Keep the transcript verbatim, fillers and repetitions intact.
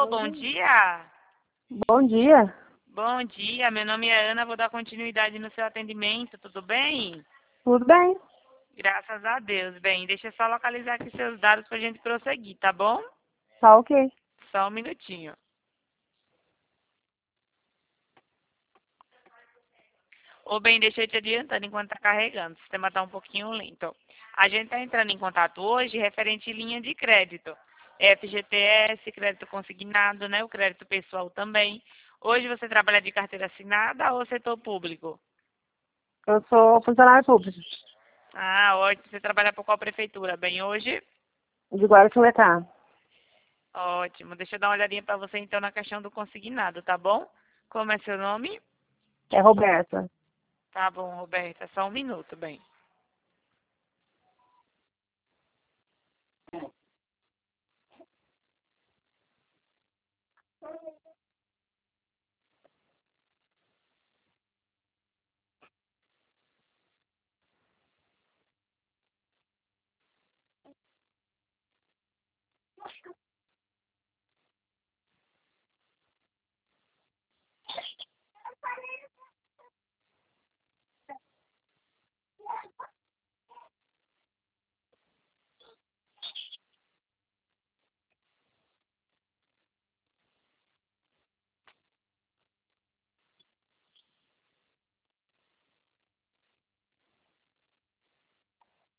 Alô, bom dia. Bom dia. Bom dia, meu nome é Ana, vou dar continuidade no seu atendimento, tudo bem? Tudo bem? Graças a Deus. Bem, deixa eu só localizar aqui seus dados pra gente prosseguir, tá bom? Tá ok. Só um minutinho. Ô, bem, deixa eu te adiantando enquanto tá carregando, o sistema tá um pouquinho lento. A gente tá entrando em contato hoje referente à linha de crédito. F G T S, crédito consignado, né? O crédito pessoal também. Hoje você trabalha de carteira assinada ou setor público? Eu sou funcionário público Ah, ótimo. Você trabalha por qual prefeitura? Bem, hoje? de Guaratinguetá. Ótimo. Deixa eu dar uma olhadinha para você então na questão do consignado, tá bom? Como é seu nome? É Roberta. Tá bom, Roberta. Só um minuto, bem.